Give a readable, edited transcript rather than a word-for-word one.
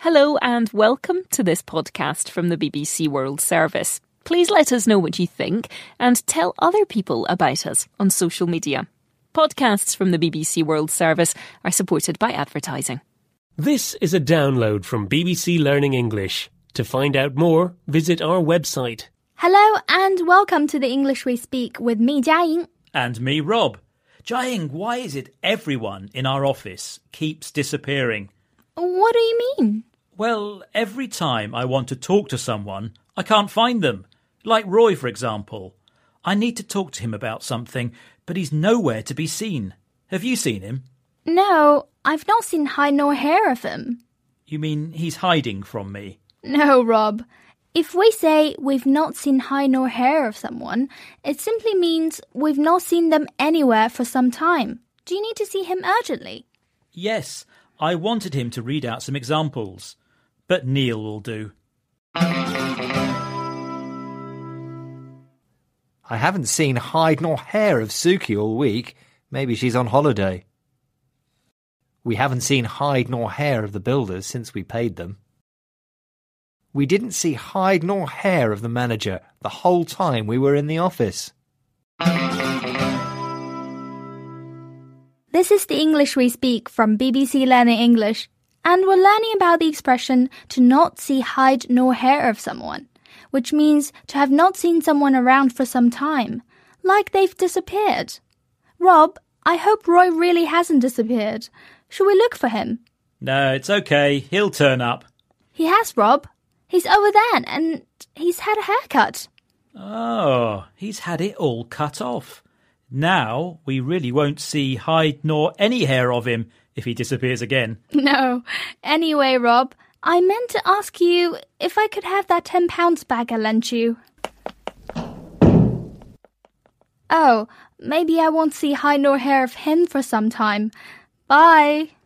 Hello and welcome to this podcast from the BBC World Service. Please let us know what you think and tell other people about us on social media. Podcasts from the BBC World Service are supported by advertising. This is a download from BBC Learning English. To find out more, visit our website. Hello and welcome to the English We Speak with me, Jiaying. And me, Rob. Jiaying, why is it everyone in our office keeps disappearing? What do you mean? Well, every time I want to talk to someone, I can't find them. Like Roy, for example. I need to talk to him about something, but he's nowhere to be seen. Have you seen him? No, I've not seen hide nor hair of him. You mean he's hiding from me? No, Rob. If we say we've not seen hide nor hair of someone, it simply means we've not seen them anywhere for some time. Do you need to see him urgently? Yes, I wanted him to read out some examples, but Neil will do. I haven't seen hide nor hair of Suki all week. Maybe she's on holiday. We haven't seen hide nor hair of the builders since we paid them. We didn't see hide nor hair of the manager the whole time we were in the office. This is the English We Speak from BBC Learning English, and we're learning about the expression to not see hide nor hair of someone, which means to have not seen someone around for some time, like they've disappeared. Rob, I hope Roy really hasn't disappeared. Shall we look for him? No, it's okay. He'll turn up. He has, Rob. He's over there and he's had a haircut. Oh, he's had it all cut off. Now we really won't see hide nor any hair of him if he disappears again. No. Anyway, Rob, I meant to ask you if I could have that £10 back I lent you. Oh, maybe I won't see hide nor hair of him for some time. Bye.